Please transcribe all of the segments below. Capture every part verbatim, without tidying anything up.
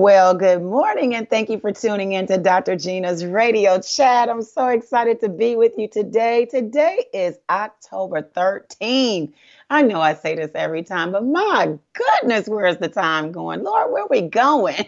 Well, good morning, and thank you for tuning in to Doctor Gina's radio chat. I'm so excited to be with you today. Today is October thirteenth. I know I say this every time, but my goodness, where is the time going? Lord, where are we going?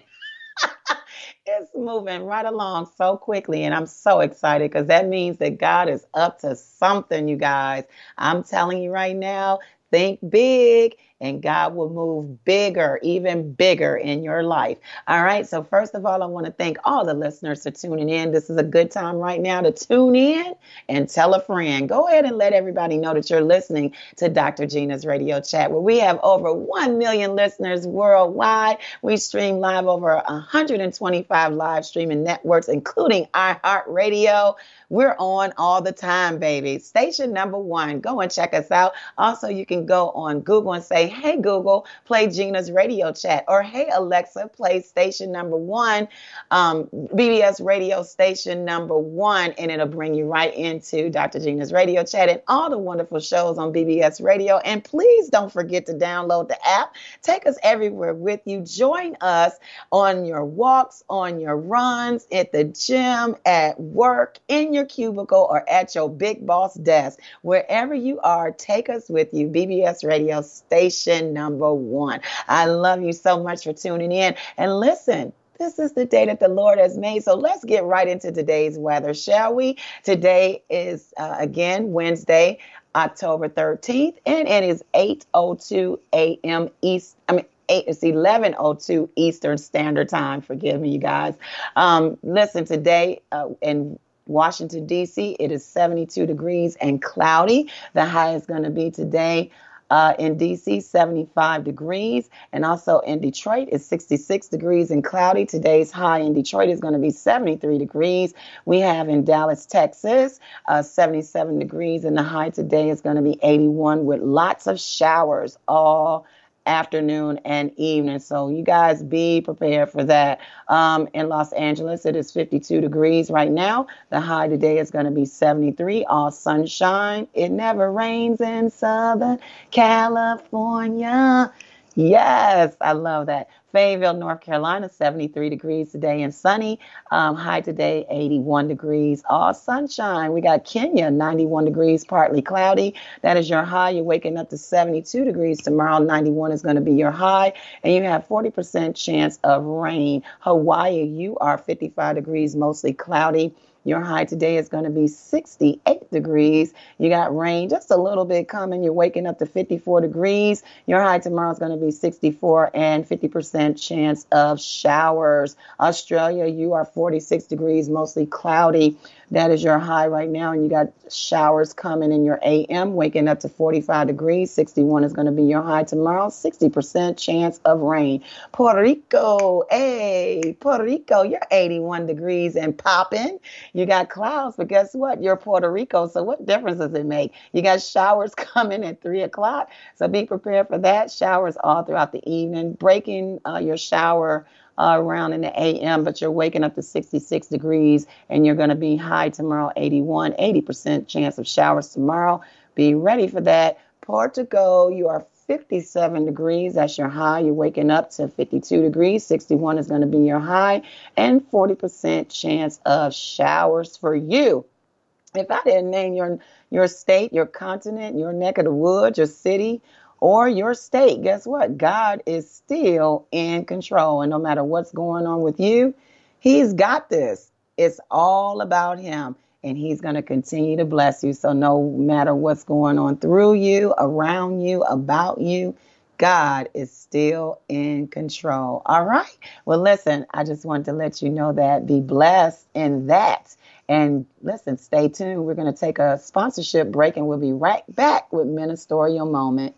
It's moving right along so quickly, and I'm so excited because that means that God is up to something, you guys. I'm telling you right now, think big, and God will move bigger, even bigger in your life. All right. So first of all, I want to thank all the listeners for tuning in. This is a good time right now to tune in and tell a friend. Go ahead and let everybody know that you're listening to Doctor Gina's radio chat, where we have over one million listeners worldwide. We stream live over one hundred twenty-five live streaming networks, including iHeartRadio. We're on all the time, baby. Station number one. Go and check us out. Also, you can go on Google and say, hey, Google, play Gina's radio chat. Or, hey, Alexa, play station number one, um, B B S radio station number one. And it'll bring you right into Doctor Gina's radio chat and all the wonderful shows on B B S radio. And please don't forget to download the app. Take us everywhere with you. Join us on your walks, on your runs, at the gym, at work, in your cubicle, or at your big boss desk. Wherever you are, take us with you. B B S radio station number one. I love you so much for tuning in. And listen, this is the day that the Lord has made. So let's get right into today's weather, shall we? Today is, uh, again, Wednesday, October thirteenth, and it is eight oh two a.m. East. I mean, Eight, it's eleven oh two Eastern Standard Time. Forgive me, you guys. Um, listen, today uh, in Washington, D C, it is seventy-two degrees and cloudy. The high is going to be today uh, in D C, seventy-five degrees. And also in Detroit, it's sixty-six degrees and cloudy. Today's high in Detroit is going to be seventy-three degrees. We have in Dallas, Texas, uh, seventy-seven degrees. And the high today is going to be eighty-one with lots of showers all afternoon and evening. So you guys be prepared for that. Um, in Los Angeles, it is fifty-two degrees right now. The high today is going to be seventy-three, all sunshine. It never rains in Southern California. Yes, I love that. Fayetteville, North Carolina, seventy-three degrees today and sunny. Um, high today, eighty-one degrees, all sunshine. We got Kenya, ninety-one degrees, partly cloudy. That is your high. You're waking up to seventy-two degrees tomorrow. ninety-one is going to be your high. And you have forty percent chance of rain. Hawaii, you are fifty-five degrees, mostly cloudy. Your high today is going to be sixty-eight degrees. You got rain just a little bit coming. You're waking up to fifty-four degrees. Your high tomorrow is going to be sixty-four and fifty percent chance of showers. Australia, you are forty-six degrees, mostly cloudy. That is your high right now. And you got showers coming in your A M, waking up to forty-five degrees. sixty-one is going to be your high tomorrow. sixty percent chance of rain. Puerto Rico, hey, Puerto Rico, you're eighty-one degrees and popping. You got clouds, but guess what? You're Puerto Rico, so what difference does it make? You got showers coming at three o'clock, so be prepared for that. Showers all throughout the evening, breaking uh, your shower uh, around in the A M, but you're waking up to sixty-six degrees, and you're going to be high tomorrow, eighty-one, eighty percent chance of showers tomorrow. Be ready for that. Portugal, you are fifty-seven degrees. That's your high. You're waking up to fifty-two degrees. sixty-one is going to be your high, and forty percent chance of showers for you. If I didn't name your, your state, your continent, your neck of the woods, your city, or your state, guess what? God is still in control. And no matter what's going on with you, he's got this. It's all about him. And he's going to continue to bless you. So no matter what's going on through you, around you, about you, God is still in control. All right. Well, listen, I just wanted to let you know that. Be blessed in that. And listen, stay tuned. We're going to take a sponsorship break, and we'll be right back with Ministerial Moment.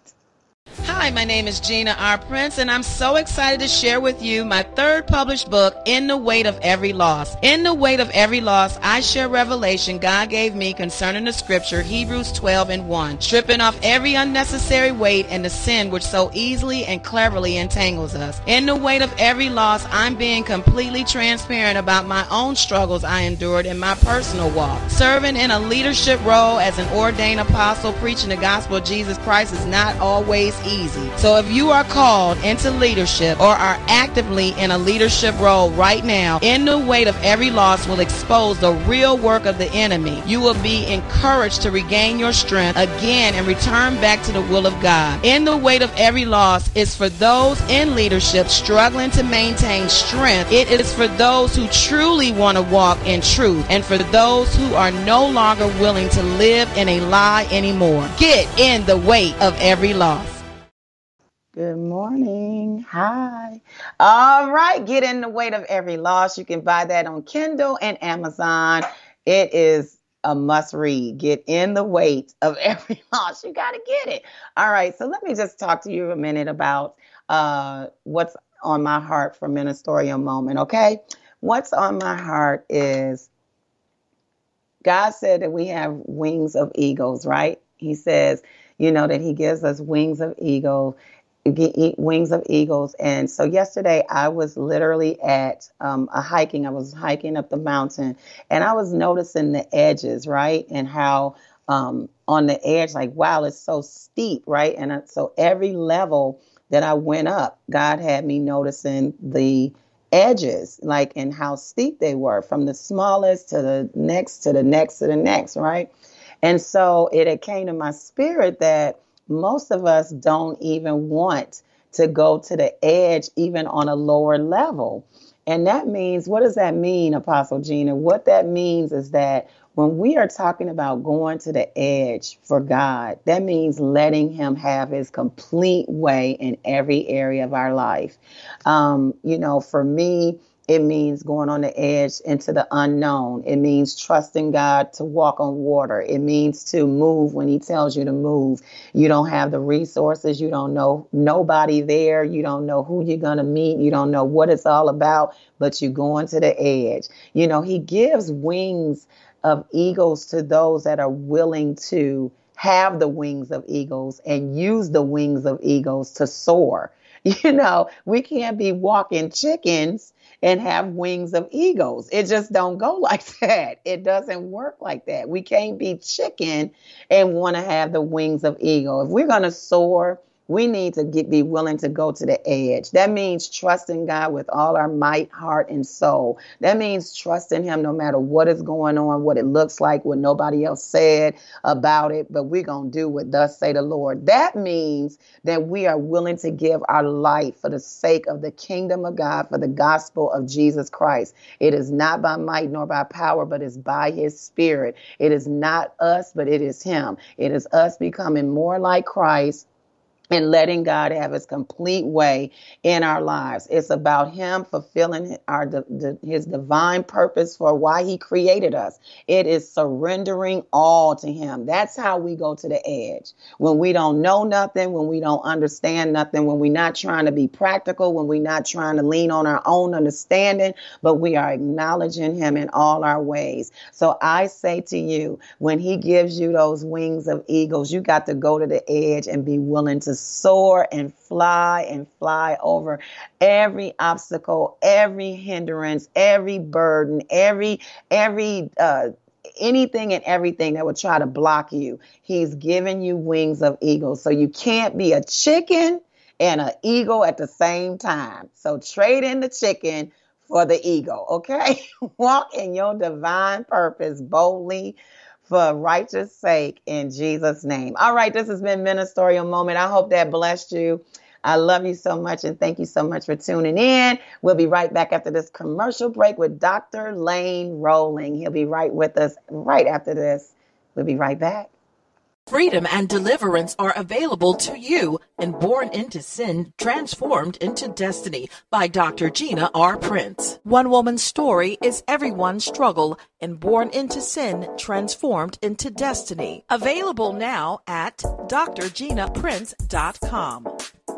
Hi, my name is Gina R. Prince, and I'm so excited to share with you my third published book, In the Weight of Every Loss. In the Weight of Every Loss, I share revelation God gave me concerning the scripture, Hebrews twelve and one, stripping off every unnecessary weight and the sin which so easily and cleverly entangles us. In the weight of every loss, I'm being completely transparent about my own struggles I endured in my personal walk. Serving in a leadership role as an ordained apostle, preaching the gospel of Jesus Christ is not always easy. easy. So if you are called into leadership or are actively in a leadership role right now, In the Weight of Every Loss will expose the real work of the enemy. You will be encouraged to regain your strength again and return back to the will of God. In the Weight of Every Loss is for those in leadership struggling to maintain strength. It is for those who truly want to walk in truth and for those who are no longer willing to live in a lie anymore. Get in the weight of every loss. Good morning. Hi. All right. Get in the weight of every loss. You can buy that on Kindle and Amazon. It is a must read. Get in the weight of every loss. You got to get it. All right. So let me just talk to you a minute about uh, what's on my heart for Ministerial Moment. Okay. What's on my heart is God said that we have wings of eagles, right? He says, you know, that he gives us wings of eagles. Wings of eagles. And so yesterday I was literally at um, a hiking. I was hiking up the mountain and I was noticing the edges, right? And how um, on the edge, like, wow, it's so steep, right? And uh, so every level that I went up, God had me noticing the edges, like, and how steep they were from the smallest to the next, to the next, to the next, right? And so it, it came to my spirit that most of us don't even want to go to the edge, even on a lower level. And that means, what does that mean, Apostle Gina? What that means is that when we are talking about going to the edge for God, that means letting him have his complete way in every area of our life. Um, you know, for me, it means going on the edge into the unknown. It means trusting God to walk on water. It means to move when he tells you to move. You don't have the resources. You don't know nobody there. You don't know who you're going to meet. You don't know what it's all about, but you're going to the edge. You know, he gives wings of eagles to those that are willing to have the wings of eagles and use the wings of eagles to soar. You know, we can't be walking chickens and have wings of eagles. It just don't go like that. It doesn't work like that. We can't be chicken and want to have the wings of eagle. If we're going to soar, we need to get, be willing to go to the edge. That means trusting God with all our might, heart, and soul. That means trusting him no matter what is going on, what it looks like, what nobody else said about it, but we're going to do what thus say the Lord. That means that we are willing to give our life for the sake of the kingdom of God, for the gospel of Jesus Christ. It is not by might nor by power, but it's by his spirit. It is not us, but it is him. It is us becoming more like Christ and letting God have his complete way in our lives. It's about him fulfilling our the, his divine purpose for why he created us. It is surrendering all to him. That's how we go to the edge. When we don't know nothing, when we don't understand nothing, when we're not trying to be practical, when we're not trying to lean on our own understanding, but we are acknowledging him in all our ways. So I say to you, when he gives you those wings of eagles, you got to go to the edge and be willing to soar and fly and fly over every obstacle, every hindrance, every burden, every, every, uh, anything and everything that would try to block you. He's given you wings of eagles. So you can't be a chicken and an eagle at the same time. So trade in the chicken for the eagle. Okay. Walk in your divine purpose boldly, for righteous sake, in Jesus' name. All right, this has been Ministerial Moment. I hope that blessed you. I love you so much, and thank you so much for tuning in. We'll be right back after this commercial break with Doctor Lane Rowling. He'll be right with us right after this. We'll be right back. Freedom and deliverance are available to you in Born into Sin, Transformed into Destiny by Doctor Gina R. Prince. One woman's story is everyone's struggle in Born into Sin, Transformed into Destiny. Available now at d r gina prince dot com.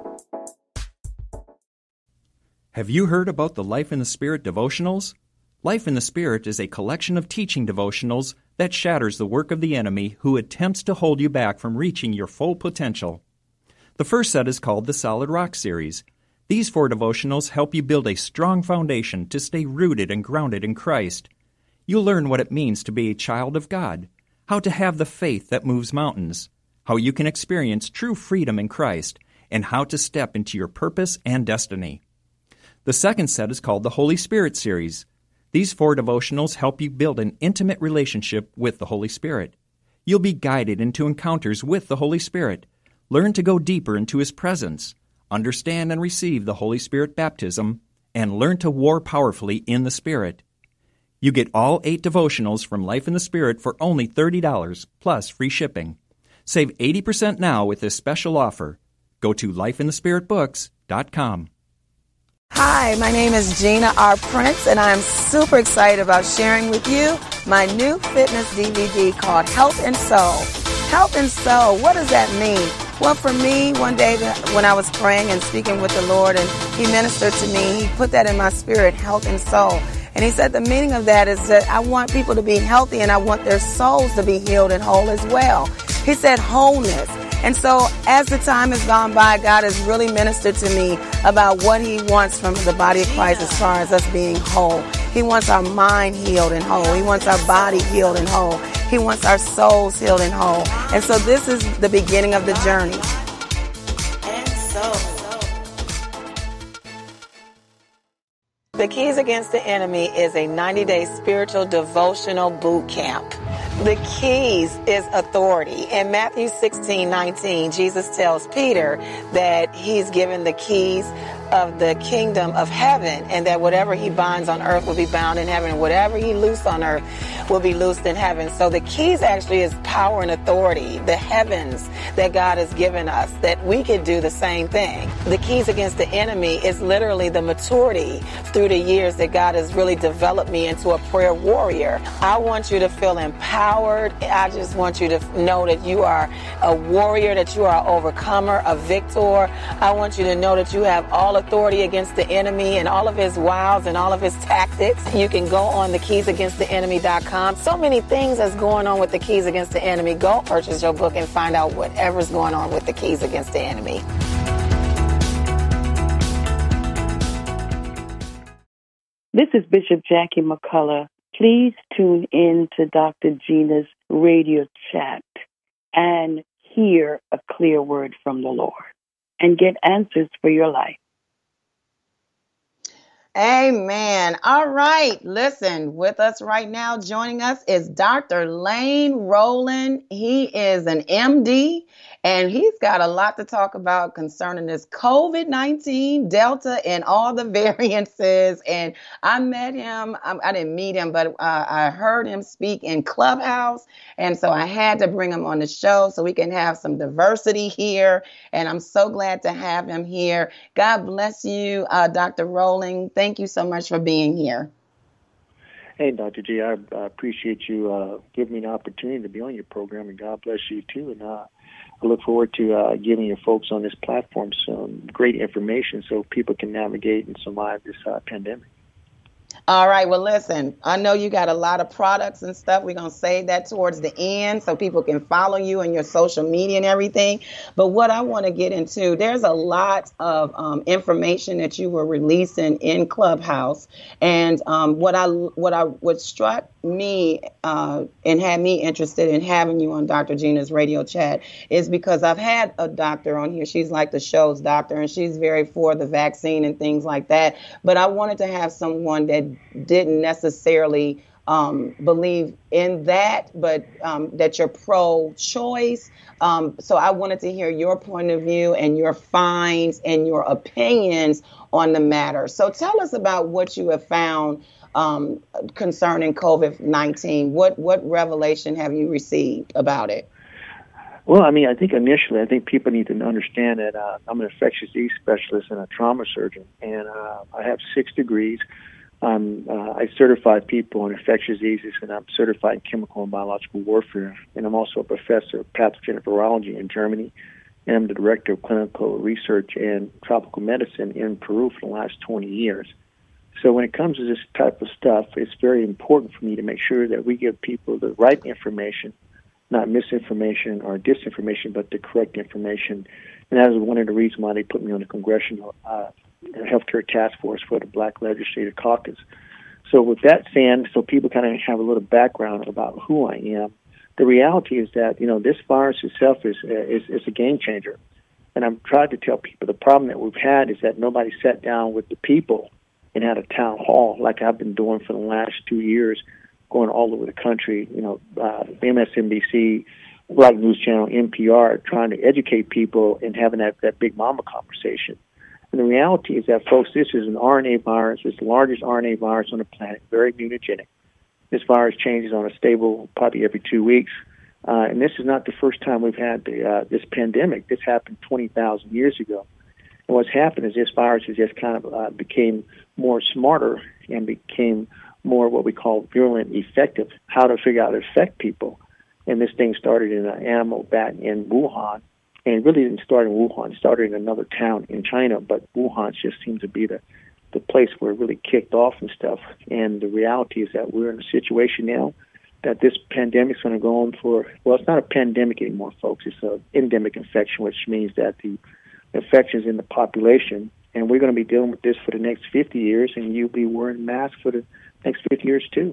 Have you heard about the Life in the Spirit devotionals? Life in the Spirit is a collection of teaching devotionals that shatters the work of the enemy who attempts to hold you back from reaching your full potential. The first set is called the Solid Rock Series. These four devotionals help you build a strong foundation to stay rooted and grounded in Christ. You'll learn what it means to be a child of God, how to have the faith that moves mountains, how you can experience true freedom in Christ, and how to step into your purpose and destiny. The second set is called the Holy Spirit series. These four devotionals help you build an intimate relationship with the Holy Spirit. You'll be guided into encounters with the Holy Spirit, learn to go deeper into His presence, understand and receive the Holy Spirit baptism, and learn to war powerfully in the Spirit. You get all eight devotionals from Life in the Spirit for only thirty dollars, plus free shipping. Save eighty percent now with this special offer. Go to life in the spirit books dot com. Hi, my name is Gina R. Prince, and I'm super excited about sharing with you my new fitness D V D called Health and Soul. Health and Soul, what does that mean? Well, for me, one day when I was praying and speaking with the Lord, and He ministered to me, He put that in my spirit, health and soul. And He said the meaning of that is that I want people to be healthy, and I want their souls to be healed and whole as well. He said wholeness. And so as the time has gone by, God has really ministered to me about what He wants from the body of Christ as far as us being whole. He wants our mind healed and whole. He wants our body healed and whole. He wants our souls healed and whole. And so this is the beginning of the journey. And so, The Keys Against the Enemy is a ninety-day spiritual devotional boot camp. The keys is authority. In Matthew sixteen nineteen, Jesus tells Peter that He's given the keys of the kingdom of heaven, and that whatever He binds on earth will be bound in heaven, and whatever He loose on earth will be loosed in heaven. So the keys actually is power and authority, the heavens that God has given us, that we could do the same thing. The keys against the enemy is literally the maturity through the years that God has really developed me into a prayer warrior. I want you to feel empowered. I just want you to know that you are a warrior, that you are an overcomer, a victor. I want you to know that you have all authority against the enemy and all of his wiles and all of his tactics. You can go on the keys against the enemy dot com. So many things that's going on with the Keys Against the Enemy. Go purchase your book and find out whatever's going on with the Keys Against the Enemy. This is Bishop Jackie McCullough. Please tune in to Doctor Gina's radio chat and hear a clear word from the Lord and get answers for your life. Amen. All right. Listen, with us right now, joining us is Doctor Lane Rowland. He is an M D, and he's got a lot to talk about concerning this COVID nineteen, Delta, and all the variances. And I met him. I, I didn't meet him, but uh, I heard him speak in Clubhouse. And so I had to bring him on the show so we can have some diversity here. And I'm so glad to have him here. God bless you, uh, Doctor Rowland. Thank you so much for being here. Hey, Doctor G, I uh, appreciate you uh, giving me an opportunity to be on your program, and God bless you too. And uh, I look forward to uh, giving your folks on this platform some great information so people can navigate and survive this uh, pandemic. All right. Well, listen, I know you got a lot of products and stuff. We're going to save that towards the end so people can follow you and your social media and everything. But what I want to get into, there's a lot of um, information that you were releasing in Clubhouse. And um, what I what I what struck me uh, and had me interested in having you on Doctor Gina's radio chat is because I've had a doctor on here. She's like the show's doctor, and she's very for the vaccine and things like that. But I wanted to have someone that didn't necessarily um, believe in that, but um, that you're pro-choice. Um, so I wanted to hear your point of view and your finds and your opinions on the matter. So tell us about what you have found um, concerning COVID nineteen. What what revelation have you received about it? Well, I mean, I think initially, I think people need to understand that uh, I'm an infectious disease specialist and a trauma surgeon, and uh, I have six degrees. Um, uh, I certify people in infectious diseases, and I'm certified in chemical and biological warfare. And I'm also a professor of pathogenic virology in Germany, and I'm the director of clinical research and tropical medicine in Peru for the last twenty years. So when it comes to this type of stuff, it's very important for me to make sure that we give people the right information, not misinformation or disinformation, but the correct information. And that is one of the reasons why they put me on the Congressional uh, Healthcare Task Force for the Black Legislative Caucus. So with that saying, so people kind of have a little background about who I am, the reality is that, you know, this virus itself is is, is a game changer. And I've tried to tell people the problem that we've had is that nobody sat down with the people and had a town hall like I've been doing for the last two years, going all over the country, you know, uh, M S N B C, Black News Channel, N P R, trying to educate people and having that, that big mama conversation. And the reality is that, folks, this is an R N A virus. It's the largest R N A virus on the planet, very immunogenic. This virus changes on a stable probably every two weeks. Uh, and this is not the first time we've had the, uh, this pandemic. This happened twenty thousand years ago. And what's happened is this virus has just kind of uh, became more smarter and became more what we call virulent effective, how to figure out how to affect people. And this thing started in an animal vat in Wuhan. And it really didn't start in Wuhan. It started in another town in China, but Wuhan just seemed to be the, the place where it really kicked off and stuff. And the reality is that we're in a situation now that this pandemic's going to go on for, well, it's not a pandemic anymore, folks. It's an endemic infection, which means that the infection's in the population, and we're going to be dealing with this for the next fifty years, and you'll be wearing masks for the next fifty years, too.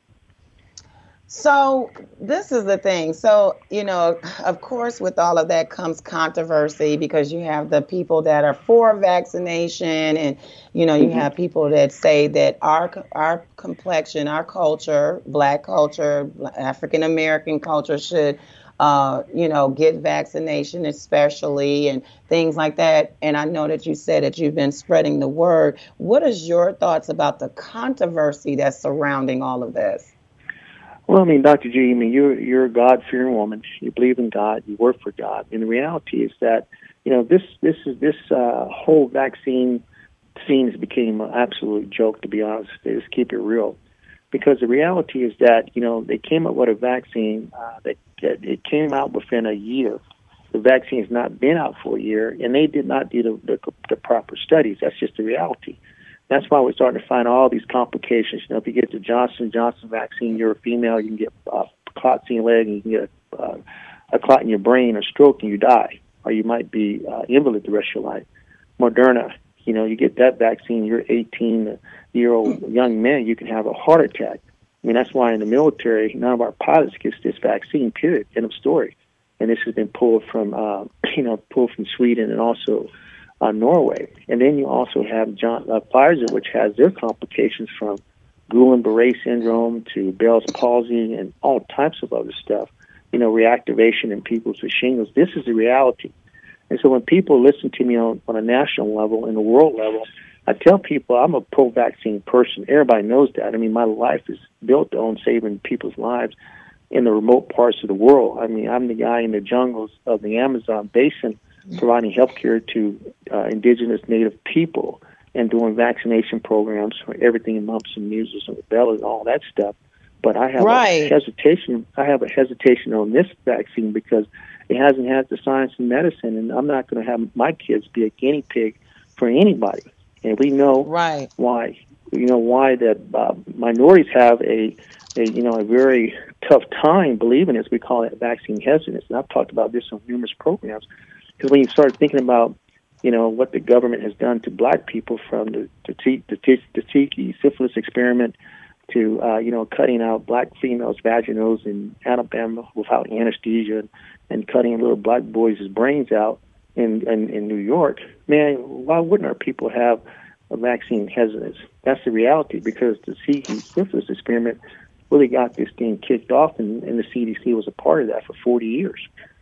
So this is the thing. So, you know, of course, with all of that comes controversy because you have the people that are for vaccination and, you know, you mm-hmm. have people that say that our our complexion, our culture, Black culture, African American culture should, uh, you know, get vaccination especially and things like that. And I know that you said that you've been spreading the word. What is your thoughts about the controversy that's surrounding all of this? Well, I mean, Doctor G, I mean, you're you're a God-fearing woman. You believe in God. You work for God. And the reality is that, you know, this this is this uh, whole vaccine scene has became an absolute joke. To be honest, they just keep it real, because the reality is that, you know, they came up with a vaccine uh, that, that it came out within a year. The vaccine has not been out for a year, and they did not do the, the, the proper studies. That's just the reality. That's why we're starting to find all these complications. You know, if you get the Johnson and Johnson vaccine, you're a female, you can get uh, clots in your leg, and you can get a, uh, a clot in your brain, or stroke, and you die. Or you might be uh, invalid the rest of your life. Moderna, you know, you get that vaccine, you're eighteen-year-old young man, you can have a heart attack. I mean, that's why in the military, none of our pilots gets this vaccine, period, end of story. And this has been pulled from, uh, you know, pulled from Sweden and also Uh, Norway. And then you also have John, uh, Pfizer, which has their complications from Guillain-Barré syndrome to Bell's palsy and all types of other stuff, you know, reactivation in people's with shingles. This is the reality. And so when people listen to me on, on a national level and a world level, I tell people I'm a pro-vaccine person. Everybody knows that. I mean, my life is built on saving people's lives in the remote parts of the world. I mean, I'm the guy in the jungles of the Amazon basin providing health care to uh, indigenous native people and doing vaccination programs for everything in mumps and measles and rubella and all that stuff. But I have right. a hesitation. I have a hesitation on this vaccine because it hasn't had the science and medicine, and I'm not going to have my kids be a guinea pig for anybody. And we know right. why. You know why that uh, minorities have a, a you know a very tough time believing this. We call it vaccine hesitance, and I've talked about this on numerous programs. Because when you start thinking about, you know, what the government has done to black people, from the the, t- the, t- the Tiki syphilis experiment to, uh, you know, cutting out black females' vaginals in Alabama without anesthesia and, and cutting little black boys' brains out in, in, in New York, man, why wouldn't our people have a vaccine hesitance? That's the reality, because the Tiki syphilis experiment really got this thing kicked off, and, and the C D C was a part of that for forty years.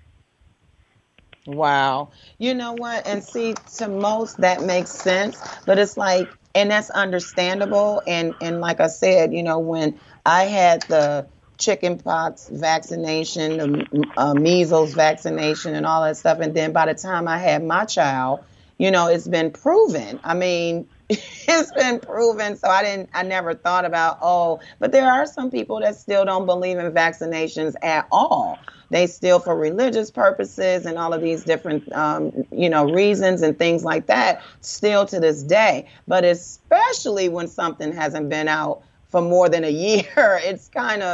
Wow. You know what? And see, to most that makes sense, but it's like, and that's understandable. And, and like I said, you know, when I had the chickenpox vaccination, the uh, measles vaccination and all that stuff, and then by the time I had my child, you know, it's been proven. I mean, it's been proven. So I didn't, I never thought about, oh, but there are some people that still don't believe in vaccinations at all. They still, for religious purposes and all of these different, um, you know, reasons and things like that, still to this day. But especially when something hasn't been out for more than a year, it's kind of,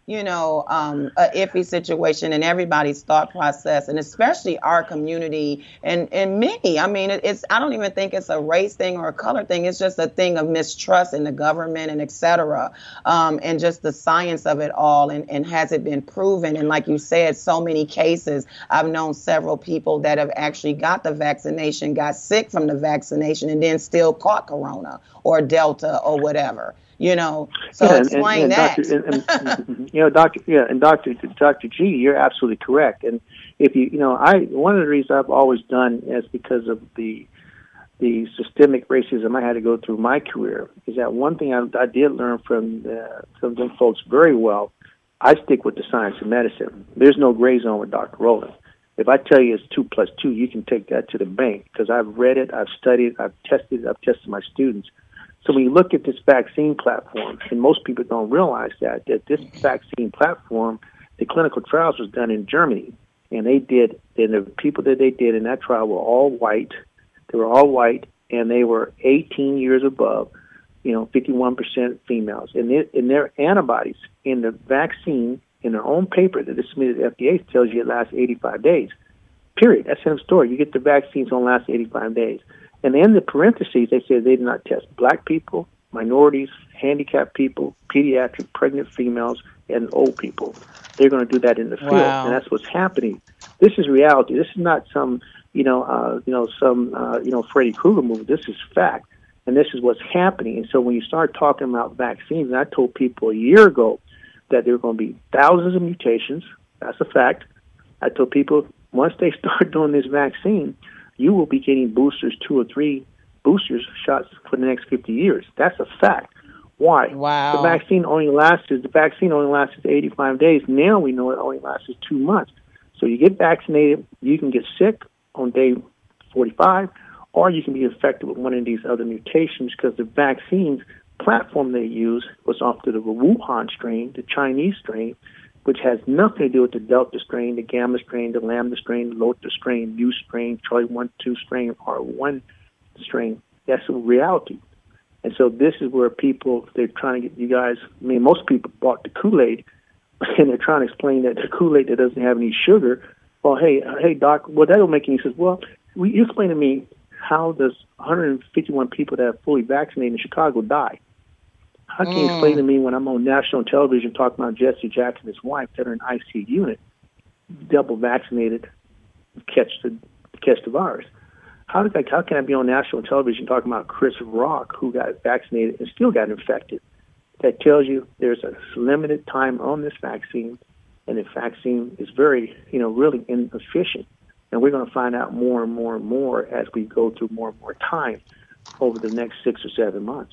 you know, um, a iffy situation in everybody's thought process, and especially our community and, and many. I mean, it, it's I don't even think it's a race thing or a color thing. It's just a thing of mistrust in the government and et cetera. Um, and just the science of it all. And, and has it been proven? And like you said, so many cases. I've known several people that have actually got the vaccination, got sick from the vaccination, and then still caught corona or Delta or whatever. You know, so yeah, and, explain and, and that. Doctor, and, and, you know, Doctor, yeah, and Doctor, Doctor G, you're absolutely correct. And if you, you know, I one of the reasons I've always done is because of the the systemic racism I had to go through my career. Is that one thing I, I did learn from the, from them folks very well? I stick with the science of medicine. There's no gray zone with Doctor Rowland. If I tell you it's two plus two, you can take that to the bank because I've read it, I've studied, I've tested, I've tested my students. So when you look at this vaccine platform, and most people don't realize that, that this vaccine platform, the clinical trials was done in Germany, and they did, and the people that they did in that trial were all white. They were all white, and they were eighteen years above, you know, fifty-one percent females. And, they, and their antibodies in the vaccine, in their own paper that they submitted to the F D A, tells you it lasts eighty-five days. Period. That's in the story. You get the vaccines on last eighty-five days. And in the parentheses, they said they did not test black people, minorities, handicapped people, pediatric, pregnant females, and old people. They're going to do that in the field, Wow. and that's what's happening. This is reality. This is not some, you know, uh, you know, some, uh, you know, Freddy Krueger movie. This is fact, and this is what's happening. And so when you start talking about vaccines, and I told people a year ago that there are going to be thousands of mutations. That's a fact. I told people once they start doing this vaccine, you will be getting boosters, two or three boosters shots for the next fifty years. That's a fact. Why? Wow. The vaccine only lasts the vaccine only lasts eighty-five days. Now we know it only lasts two months. So you get vaccinated, you can get sick on day forty-five, or you can be affected with one of these other mutations because the vaccines platform they use was off to the Wuhan strain, the Chinese strain, which has nothing to do with the Delta strain, the Gamma strain, the Lambda strain, the Lota strain, U strain, Charlie one two strain, R one strain. That's a reality. And so this is where people, they're trying to get you guys, I mean, most people bought the Kool-Aid, and they're trying to explain that the Kool-Aid that doesn't have any sugar, well, hey, hey, doc, well, that don't make any sense. Well, you explain to me, how does one hundred fifty-one people that are fully vaccinated in Chicago die? How can you explain to me when I'm on national television talking about Jesse Jackson and his wife that are in I C U unit, double vaccinated, catch the catch the virus? How did I, how can I be on national television talking about Chris Rock who got vaccinated and still got infected? That tells you there's a limited time on this vaccine, and the vaccine is very, you know, really inefficient. And we're going to find out more and more and more as we go through more and more time over the next six or seven months.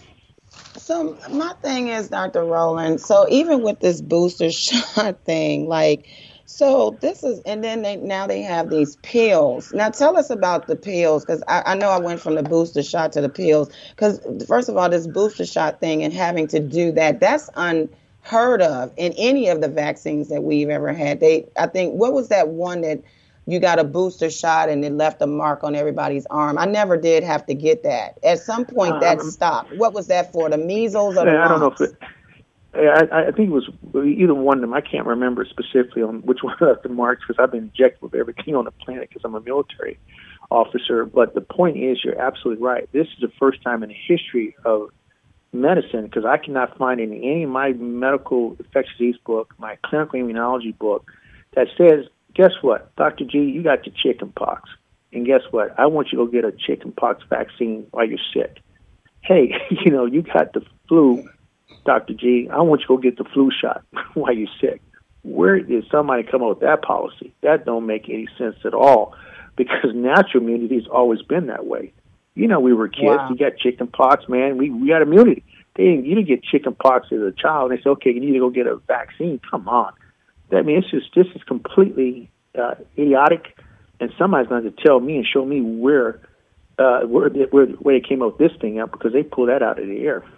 So my thing is, Doctor Rowland, so even with this booster shot thing, like, so this is, and then they now they have these pills. Now tell us about the pills, because I, I know I went from the booster shot to the pills, because first of all, this booster shot thing and having to do that, that's unheard of in any of the vaccines that we've ever had. They, I think, what was that one that you got a booster shot and it left a mark on everybody's arm? I never did have to get that. At some point, that um, stopped. What was that for? The measles or the I don't know mumps? if it, I, I think it was either one of them. I can't remember specifically on which one of the marks because I've been injected with everything on the planet because I'm a military officer. But the point is, you're absolutely right. This is the first time in the history of medicine, because I cannot find in any of my medical infectious disease book, my clinical immunology book, that says, guess what, Doctor G, you got the chicken pox. And guess what? I want you to go get a chicken pox vaccine while you're sick. Hey, you know, you got the flu, Doctor G, I want you to go get the flu shot while you're sick. Where did somebody come up with that policy? That don't make any sense at all, because natural immunity has always been that way. You know, we were kids. Wow. You got chicken pox, man. We we got immunity. They didn't, you didn't get chicken pox as a child. And they said, okay, you need to go get a vaccine. Come on. I mean, it's just, this is completely uh, idiotic, and somebody's going to tell me and show me where, uh, where, where, where they came up with this thing out, because they pulled that out of the air.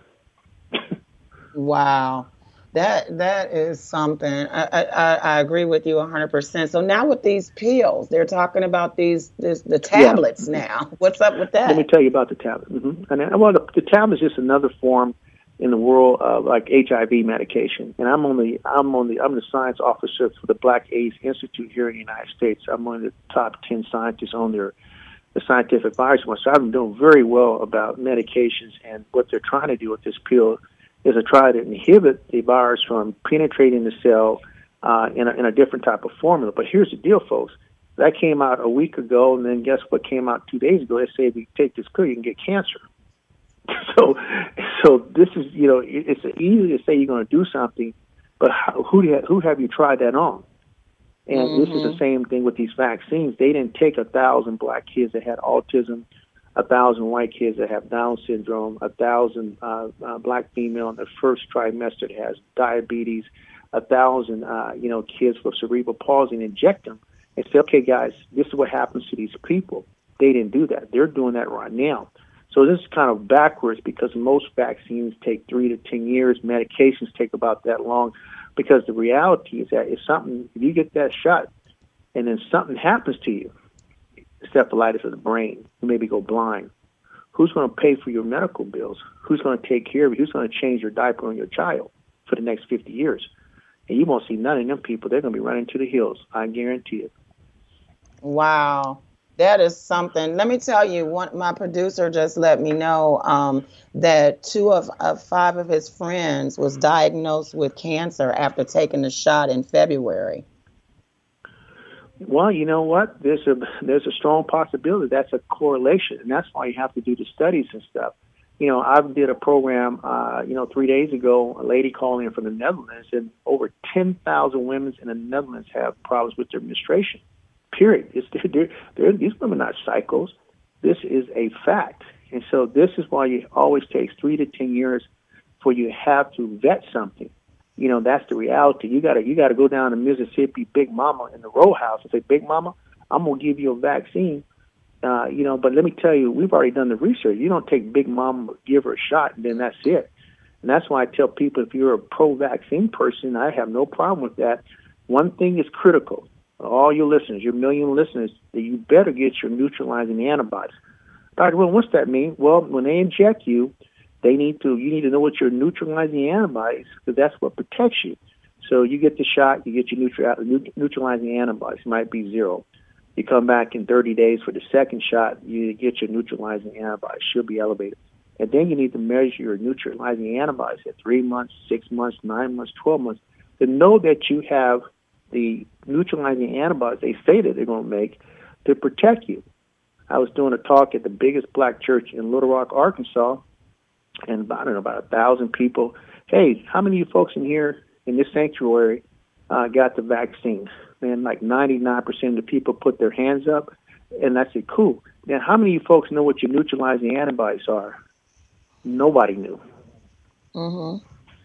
Wow. That that is something. I, I, I agree with you one hundred percent. So now with these pills, they're talking about these this, the tablets yeah. now. What's up with that? Let me tell you about the tablet. Mm-hmm. And, well, the, the tablet is just another form in the world of like H I V medication. And I'm on the I'm on the I'm the science officer for the Black AIDS Institute here in the United States. I'm one of the top ten scientists on their the scientific advisory board. So I've been doing very well about medications, and what they're trying to do with this pill is to try to inhibit the virus from penetrating the cell uh, in, a, in a different type of formula. But here's the deal, folks. That came out a week ago, and then guess what came out two days ago? They say if you take this pill, you can get cancer. So, so this is, you know, it's easy to say you're going to do something, but how, who who have you tried that on? And mm-hmm. this is the same thing with these vaccines. They didn't take a thousand black kids that had autism, a thousand white kids that have Down syndrome, a thousand uh, uh, black female in the first trimester that has diabetes, a thousand, uh, you know, kids with cerebral palsy, and inject them and say, okay, guys, this is what happens to these people. They didn't do that. They're doing that right now. So this is kind of backwards because most vaccines take three to ten years. Medications take about that long because the reality is that if something, if you get that shot and then something happens to you, encephalitis of the brain, you maybe go blind, who's going to pay for your medical bills? Who's going to take care of you? Who's going to change your diaper on your child for the next fifty years? And you won't see none of them people. They're going to be running to the hills. I guarantee it. Wow. That is something. Let me tell you, one, my producer just let me know um, that two of, of five of his friends was diagnosed with cancer after taking the shot in February. Well, you know what? There's a there's a strong possibility that's a correlation, and that's why you have to do the studies and stuff. You know, I did a program, uh, you know, three days ago. A lady called in from the Netherlands, and over ten thousand women in the Netherlands have problems with their menstruation. Period. It's, they're, they're, these women are not psychos. This is a fact. And so this is why it always takes three to ten years for you have to vet something. You know, that's the reality. You gotta you gotta go down to Mississippi Big Mama in the row house and say, Big Mama, I'm gonna give you a vaccine. Uh, you know, but let me tell you, we've already done the research. You don't take Big Mama, give her a shot, and then that's it. And that's why I tell people, if you're a pro-vaccine person, I have no problem with that. One thing is critical. All your listeners, your million listeners, that you better get your neutralizing antibodies. Doctor Will, what's that mean? Well, when they inject you, they need to. You need to know what your neutralizing antibodies, because that's what protects you. So you get the shot, you get your neutral, neutralizing antibodies. It might be zero. You come back in thirty days for the second shot, you get your neutralizing antibodies. Should be elevated. And then you need to measure your neutralizing antibodies at three months, six months, nine months, twelve months, to know that you have the neutralizing antibodies they say that they're going to make to protect you. I was doing a talk at the biggest black church in Little Rock, Arkansas, and about, I don't know, about a thousand people. Hey, how many of you folks in here in this sanctuary uh, got the vaccine? Man, like ninety-nine percent of the people put their hands up, and I said, cool. Now, how many of you folks know what your neutralizing antibodies are? Nobody knew. Mm-hmm.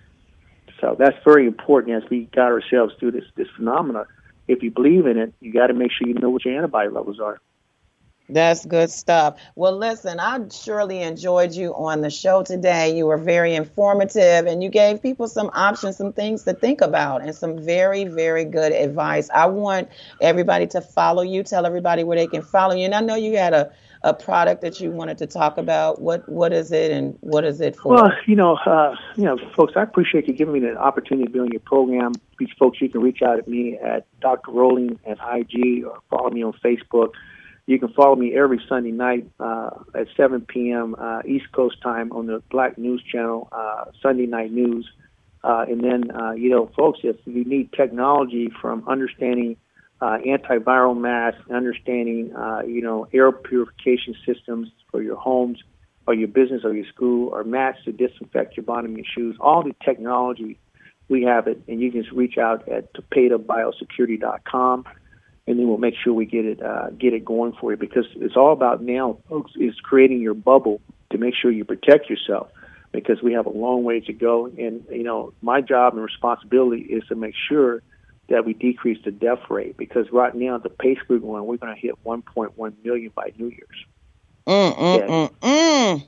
So that's very important as we guide ourselves through this, this phenomena. If you believe in it, you got to make sure you know what your antibody levels are. That's good stuff. Well, listen, I surely enjoyed you on the show today. You were very informative, and you gave people some options, some things to think about, and some very, very good advice. I want everybody to follow you. Tell everybody where they can follow you. And I know you had a a product that you wanted to talk about. What what is it, and what is it for? Well, you know, uh, you know, folks, I appreciate you giving me the opportunity to be on your program. These folks, you can reach out at me at Doctor Rolling at I G or follow me on Facebook. You can follow me every Sunday night uh, at seven p.m. Uh, East Coast time on the Black News Channel, uh, Sunday Night News. Uh, and then, uh, you know, folks, if you need technology from understanding Uh, antiviral masks, understanding, uh, you know, air purification systems for your homes or your business or your school, or mats to disinfect your bottom of your shoes. All the technology, we have it, and you can just reach out at tapeta biosecurity dot com, and then we'll make sure we get it uh, get it going for you, because it's all about now, folks, is creating your bubble to make sure you protect yourself, because we have a long way to go. And, you know, my job and responsibility is to make sure that we decrease the death rate, because right now the pace we're going, we're going to hit one point one million by New Year's. Mm, mm, yeah. mm, mm.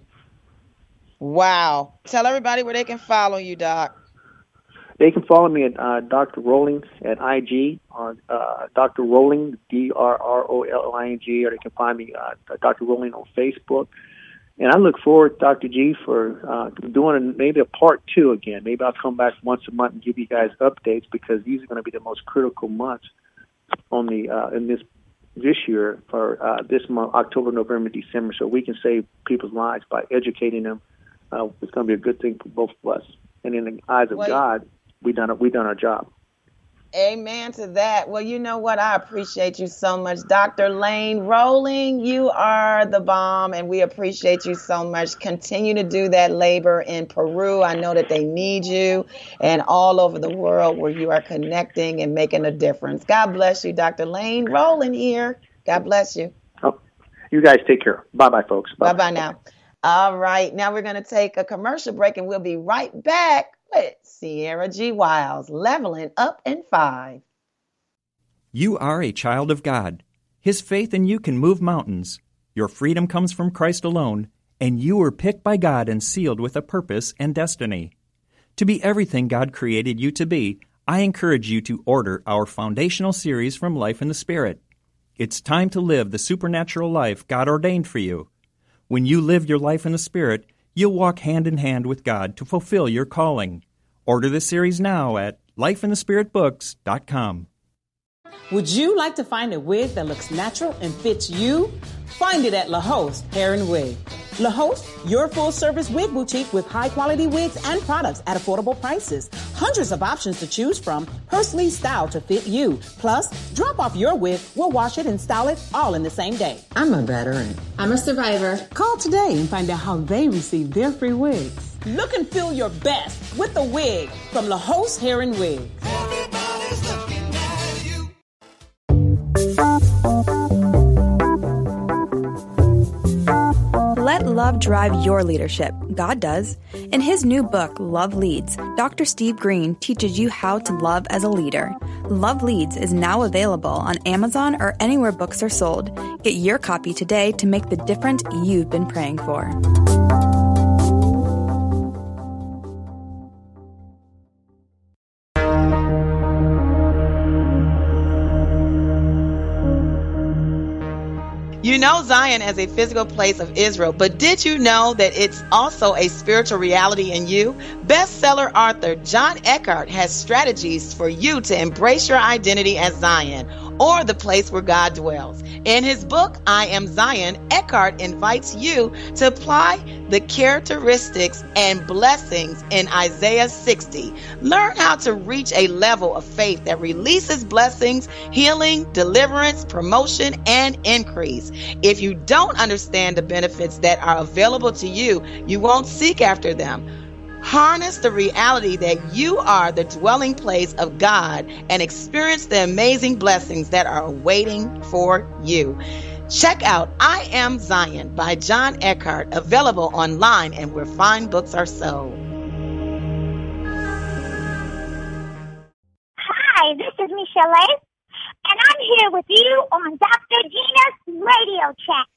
Wow. Tell everybody where they can follow you, Doc. They can follow me at uh, Doctor Rolling at I G, or uh, Doctor Rolling, D R R O L L I N G, or they can find me uh, Doctor Rolling on Facebook. And I look forward, Doctor G, for uh, doing maybe a part two again. Maybe I'll come back once a month and give you guys updates, because these are going to be the most critical months on the uh, in this this year for uh, this month, October, November, December, so we can save people's lives by educating them. Uh, it's going to be a good thing for both of us. And in the eyes of well, God, we done we done our job. Amen to that. Well, you know what? I appreciate you so much, Doctor Lane Rolling. You are the bomb, and we appreciate you so much. Continue to do that labor in Peru. I know that they need you, and all over the world where you are connecting and making a difference. God bless you, Doctor Lane Rolling here. God bless you. Oh, you guys take care. Bye-bye, folks. Bye bye now. All right. Now we're going to take a commercial break, and we'll be right back with Sierra G. Wiles, Leveling Up in Five. You are a child of God. His faith in you can move mountains. Your freedom comes from Christ alone, and you were picked by God and sealed with a purpose and destiny. To be everything God created you to be, I encourage you to order our foundational series from Life in the Spirit. It's time to live the supernatural life God ordained for you. When you live your life in the Spirit, you'll walk hand in hand with God to fulfill your calling. Order the series now at life in the spirit books dot com. Would you like to find a wig that looks natural and fits you? Find it at La Hoste Hair and Wig. La Hoste, your full-service wig boutique with high-quality wigs and products at affordable prices. Hundreds of options to choose from, personally styled to fit you. Plus, drop off your wig, we'll wash it and style it all in the same day. I'm a veteran. I'm a survivor. Call today and find out how they receive their free wigs. Look and feel your best with the wig from La Hoste Hair and Wig. Everybody's looking at you. Let love drive your leadership. God does. In his new book, Love Leads, Doctor Steve Green teaches you how to love as a leader. Love Leads is now available on Amazon or anywhere books are sold. Get your copy today to make the difference you've been praying for. You know Zion as a physical place of Israel, but did you know that it's also a spiritual reality in you? Bestseller author John Eckhart has strategies for you to embrace your identity as Zion, or the place where God dwells. In his book, I Am Zion, Eckhart invites you to apply the characteristics and blessings in Isaiah sixty. Learn how to reach a level of faith that releases blessings, healing, deliverance, promotion, and increase. If you don't understand the benefits that are available to you, you won't seek after them. Harness the reality that you are the dwelling place of God and experience the amazing blessings that are waiting for you. Check out I Am Zion by John Eckhart, available online and where fine books are sold. Hi, this is Michelle, and I'm here with you on Doctor Gina's Radio Chat.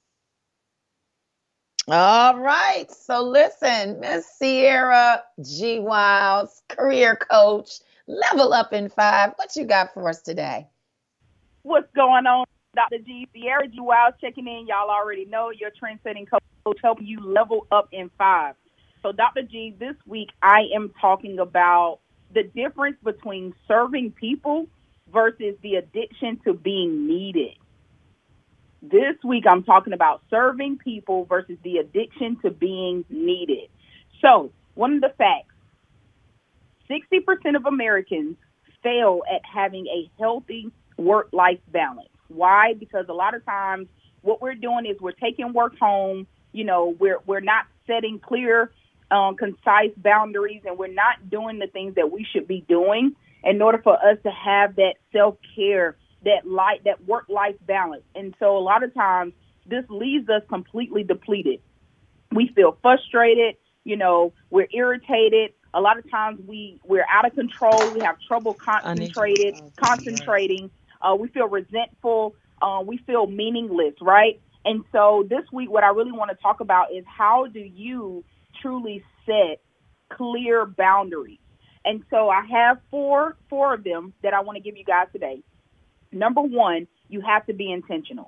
All right. So listen, Miss Sierra G. Wiles, career coach, level up in five. What you got for us today? What's going on, Doctor G? Sierra G. Wiles checking in. Y'all already know your trend-setting coach helping you level up in five. So, Doctor G, this week I am talking about the difference between serving people versus the addiction to being needed. This week, I'm talking about serving people versus the addiction to being needed. So, one of the facts, sixty percent of Americans fail at having a healthy work-life balance. Why? Because a lot of times what we're doing is we're taking work home. You know, we're we're not setting clear, um, concise boundaries, and we're not doing the things that we should be doing in order for us to have that self-care, that light, that work-life balance. And so a lot of times this leaves us completely depleted. We feel frustrated, you know, we're irritated. A lot of times we, we're out of control. We have trouble concentrated, concentrating. Uh, we feel resentful. Uh, we feel meaningless, right? And so this week, what I really want to talk about is how do you truly set clear boundaries? And so I have four, four of them that I want to give you guys today. Number one, you have to be intentional.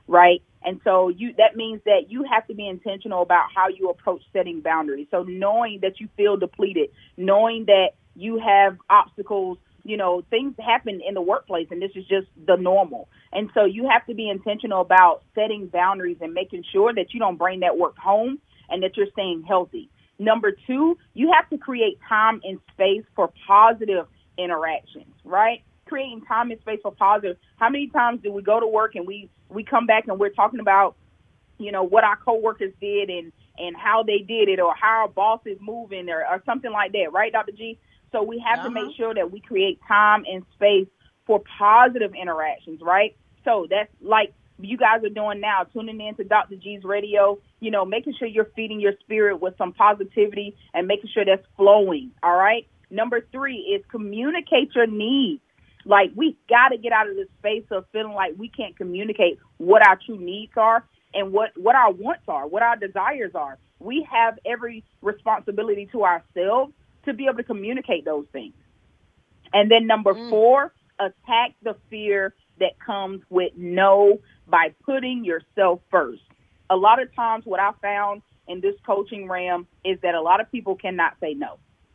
right? And so you that means that you have to be intentional about how you approach setting boundaries. So knowing that you feel depleted, knowing that you have obstacles, you know, things happen in the workplace, and this is just the normal. And so you have to be intentional about setting boundaries and making sure that you don't bring that work home and that you're staying healthy. Number two, you have to create time and space for positive interactions, right? Creating time and space for positive. How many times do we go to work and we, we come back and we're talking about, you know, what our coworkers did and, and how they did it, or how our boss is moving, or, or something like that, right, Doctor G? So we have uh-huh. to make sure that we create time and space for positive interactions, right? So that's like you guys are doing now, tuning in to Doctor G's radio, you know, making sure you're feeding your spirit with some positivity and making sure that's flowing, all right? Number three is communicate your needs. Like, we got to get out of this space of feeling like we can't communicate what our true needs are and what, what our wants are, what our desires are. We have every responsibility to ourselves to be able to communicate those things. And then number mm. four, attack the fear that comes with no by putting yourself first. A lot of times what I found in this coaching realm is that a lot of people cannot say no.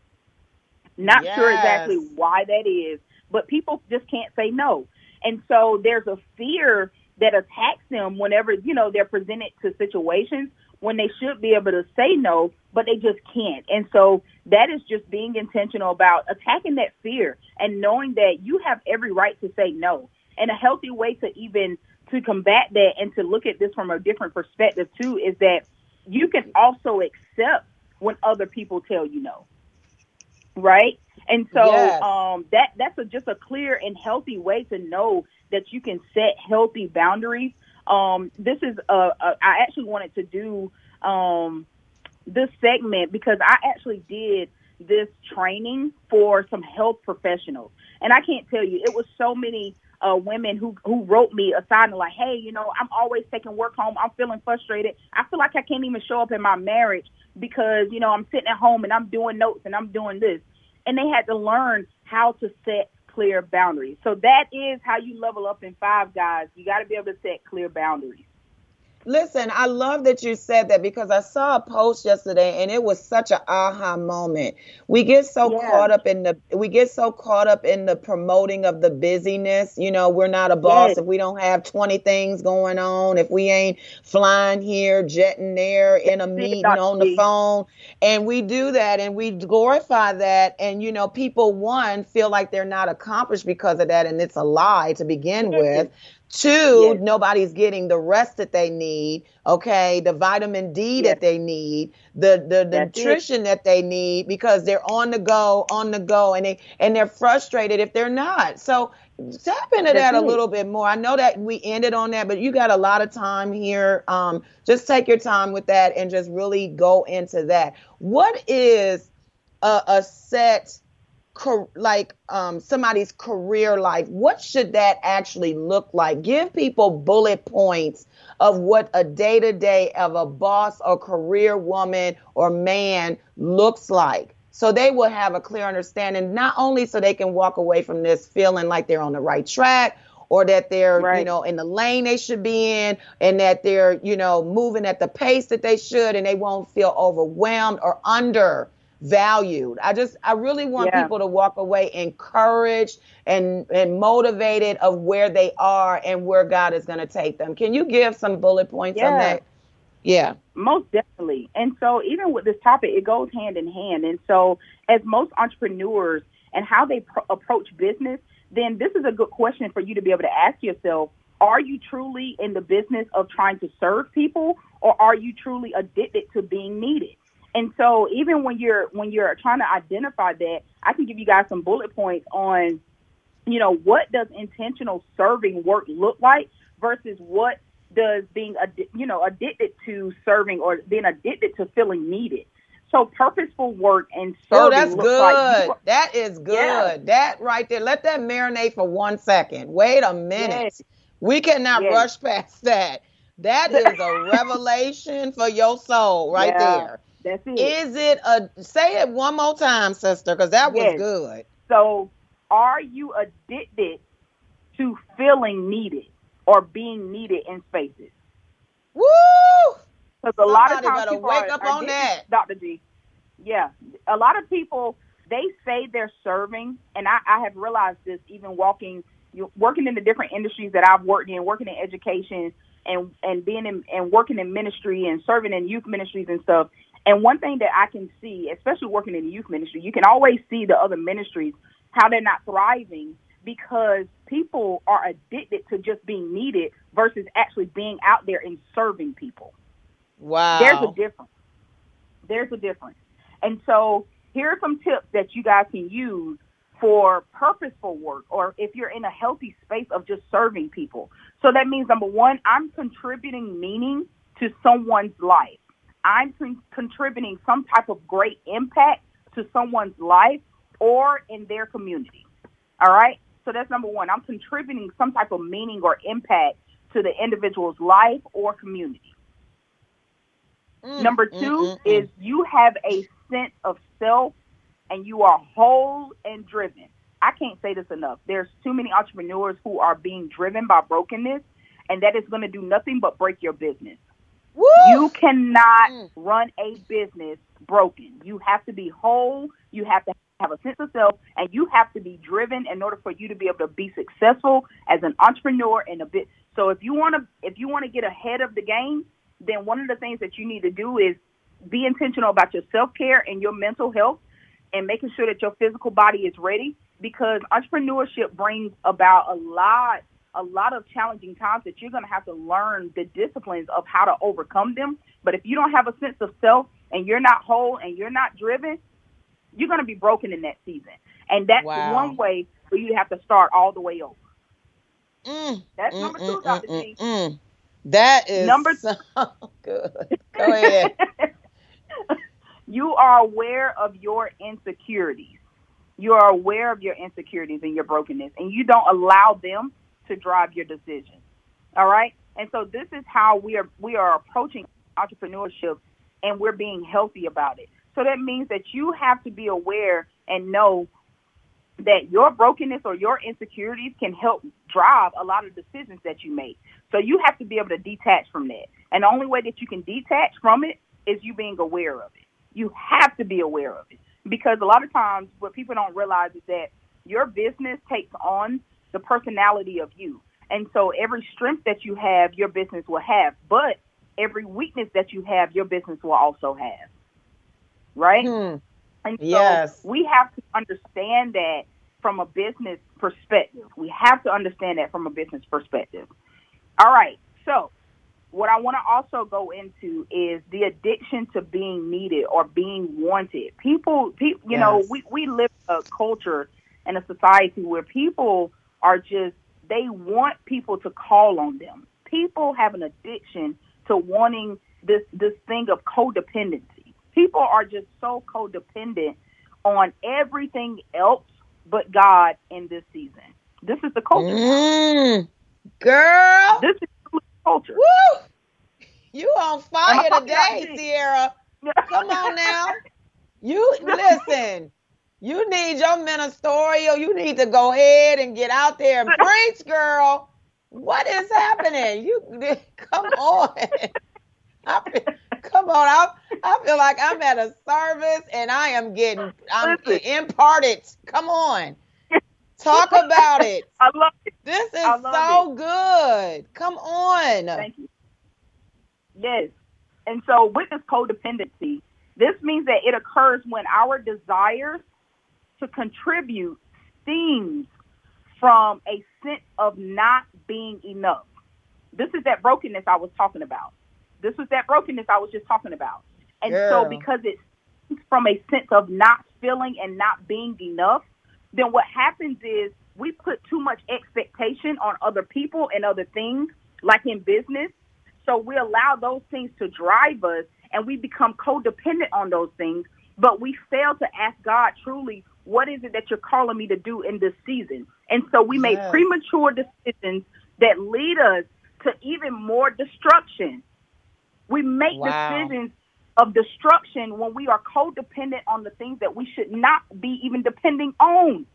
Not yes. sure exactly why that is, but people just can't say no. And so there's a fear that attacks them whenever, you know, they're presented to situations when they should be able to say no, but they just can't. And so that is just being intentional about attacking that fear and knowing that you have every right to say no. And a healthy way to even to combat that and to look at this from a different perspective too is that you can also accept when other people tell you no. Right? And so yes. um, that that's a, just a clear and healthy way to know that you can set healthy boundaries. Um, this is a, a, I actually wanted to do um, this segment because I actually did this training for some health professionals. And I can't tell you, it was so many uh, women who, who wrote me aside and like, hey, you know, I'm always taking work home. I'm feeling frustrated. I feel like I can't even show up in my marriage because, you know, I'm sitting at home and I'm doing notes and I'm doing this. And they had to learn how to set clear boundaries. So that is how you level up in five, guys. You got to be able to set clear boundaries. Listen, I love that you said that because I saw a post yesterday and it was such an aha moment. We get so yeah. caught up in the we get so caught up in the promoting of the busyness. You know, we're not a boss yes. if we don't have twenty things going on, if we ain't flying here, jetting there, in a meeting on the phone. And we do that and we glorify that. And, you know, people, one, feel like they're not accomplished because of that. And it's a lie to begin with. Two, yes. nobody's getting the rest that they need, okay, the vitamin D yes. that they need, the the, the nutrition it. that they need because they're on the go, on the go, and, they, and they're frustrated if they're not. So tap into That's that it. a little bit more. I know that we ended on that, but you got a lot of time here. Um, just take your time with that and just really go into that. What is a, a set like um, somebody's career life? What should that actually look like? Give people bullet points of what a day-to-day of a boss or career woman or man looks like, so they will have a clear understanding, not only so they can walk away from this feeling like they're on the right track or that they're, right. you know, in the lane they should be in and that they're, you know, moving at the pace that they should and they won't feel overwhelmed or under valued. I just, I really want yeah. people to walk away encouraged and, and motivated of where they are and where God is going to take them. Can you give some bullet points yeah. on that? Yeah. Most definitely. And so even with this topic, it goes hand in hand. And so as most entrepreneurs and how they pro- approach business, then this is a good question for you to be able to ask yourself. Are you truly in the business of trying to serve people, or are you truly addicted to being needed? And so even when you're when you're trying to identify that, I can give you guys some bullet points on, you know, what does intentional serving work look like versus what does being, you know, addicted to serving or being addicted to feeling needed. So purposeful work and serving. Oh, that's looks good. Like that is good. Yeah. That right there. Let that marinate for one second. Wait a minute. Yes. We cannot yes. rush past that. That is a revelation for your soul right yeah. there. That's it. Is it a, say it one more time, sister, because that yes. was good. So are you addicted to feeling needed? or being needed in spaces. Woo! Because a lot of Somebody times better people wake are, up are on that. Doctor G. Yeah. A lot of people, they say they're serving, and I, I have realized this even walking, you, working in the different industries that I've worked in, working in education and, and being in, and working in ministry and serving in youth ministries and stuff. And one thing that I can see, especially working in the youth ministry, you can always see the other ministries, how they're not thriving because people are addicted to just being needed versus actually being out there and serving people. Wow. There's a difference. There's a difference. And so here are some tips that you guys can use for purposeful work, or if you're in a healthy space of just serving people. So that means, number one, I'm contributing meaning to someone's life. I'm con- contributing some type of great impact to someone's life or in their community. All right? So that's number one. I'm contributing some type of meaning or impact to the individual's life or community. Mm, number two mm, mm, is you have a sense of self and you are whole and driven. I can't say this enough. There's too many entrepreneurs who are being driven by brokenness, and that is going to do nothing but break your business. Woo! You cannot mm. run a business broken. You have to be whole. You have to have a sense of self, and you have to be driven in order for you to be able to be successful as an entrepreneur in a bit. So if you want to, if you want to get ahead of the game, then one of the things that you need to do is be intentional about your self-care and your mental health and making sure that your physical body is ready, because entrepreneurship brings about a lot a lot of challenging times that you're going to have to learn the disciplines of how to overcome them. But if you don't have a sense of self and you're not whole and you're not driven, you're going to be broken in that season. And that's wow. one way for you to have to start all the way over. Mm, that's mm, number mm, two, Doctor mm, G. Mm, that is number so good. Go ahead. You are aware of your insecurities. You are aware of your insecurities and your brokenness, and you don't allow them to drive your decisions. All right? And so this is how we are we are approaching entrepreneurship, and we're being healthy about it. So that means that you have to be aware and know that your brokenness or your insecurities can help drive a lot of decisions that you make. So you have to be able to detach from that. And the only way that you can detach from it is you being aware of it. You have to be aware of it, because a lot of times what people don't realize is that your business takes on the personality of you. And so every strength that you have, your business will have, but every weakness that you have, your business will also have. Right? Hmm. And so yes. we have to understand that from a business perspective. We have to understand that from a business perspective. All right. So what I want to also go into is the addiction to being needed or being wanted. People, people you yes. know, we, we live in a culture and a society where people are just, they want people to call on them. People have an addiction to wanting this, this thing of codependency. People are just so codependent on everything else but God in this season. This is the culture. Mm, girl. This is the culture. Woo! You on fire today, Sierra. Come on now. You listen. You need your ministerial. You need to go ahead and get out there and preach, girl. What is happening? You come on. I feel, come on. I, I feel like I'm at a service and I am getting I'm imparted. Come on. Talk about it. I love it. This is so it. good. Come on. Thank you. Yes. And so with this codependency, this means that it occurs when our desires to contribute stems from a sense of not being enough. This is that brokenness I was talking about. This was that brokenness I was just talking about. And Girl. so because it's from a sense of not feeling and not being enough, then what happens is we put too much expectation on other people and other things, like in business. So we allow those things to drive us, and we become codependent on those things, but we fail to ask God truly, what is it that you're calling me to do in this season? And so we yes. make premature decisions that lead us to even more destruction. We make wow. decisions of destruction when we are codependent on the things that we should not be even depending on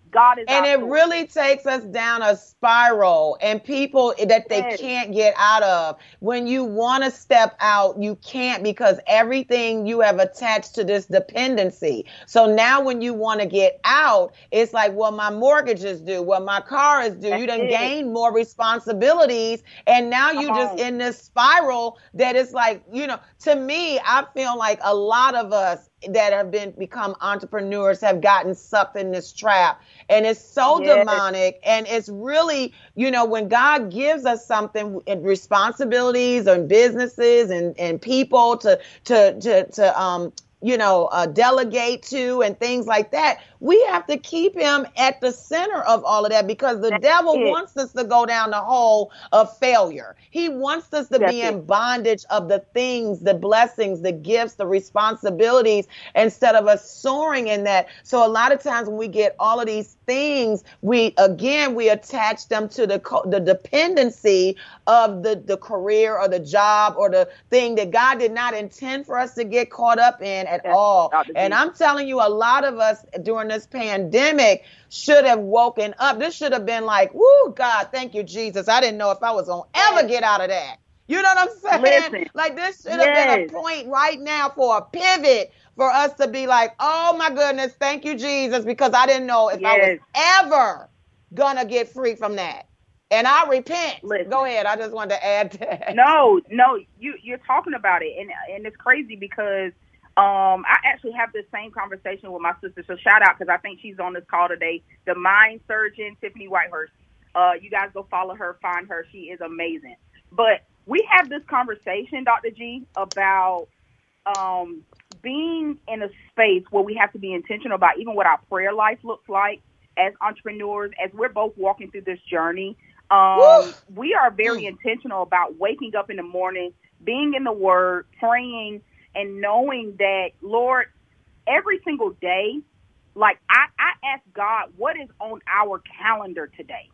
God is and our it source. really takes us down a spiral and people that they Yes. can't get out of. When you want to step out, you can't because everything you have attached to this dependency. So now when you want to get out, it's like, well, my mortgage is due. Well, my car is due. That's You done it. gained more responsibilities. And now Come you just on. in this spiral that it's like, you know, to me, I feel like a lot of us that have been become entrepreneurs have gotten sucked in this trap. And it's so Yes. demonic. And it's really, you know, when God gives us something and responsibilities and businesses and, and people to, to, to, to, um, you know, uh, delegate to and things like that, we have to keep him at the center of all of that because the That's devil it. wants us to go down the hole of failure. He wants us to That's be it. in bondage of the things, the blessings, the gifts, the responsibilities, instead of us soaring in that. So a lot of times when we get all of these things, we, again, we attach them to the co- the dependency of the, the career or the job or the thing that God did not intend for us to get caught up in at That's all. Doctor And G. I'm telling you, a lot of us during this pandemic should have woken up. This should have been like, woo, God, thank you, Jesus. I didn't know if I was going to ever get out of that. You know what I'm saying? Listen. Like this should have been a Yes. point right now for a pivot for us to be like, oh my goodness, thank you, Jesus, because I didn't know if I was Yes. ever gonna get free from that. And I repent. Listen. Go ahead. I just wanted to add that. No, no, you you're talking about it, and and it's crazy because um I actually have this same conversation with my sister. So shout out because I think she's on this call today. The mind surgeon Tiffany Whitehurst. Uh, you guys go follow her, find her. She is amazing. But we have this conversation, Doctor G, about um being in a space where we have to be intentional about even what our prayer life looks like as entrepreneurs, as we're both walking through this journey. Um, we are very Mm. intentional about waking up in the morning, being in the Word, praying, and knowing that, Lord, every single day, like I, I ask God, what is on our calendar today?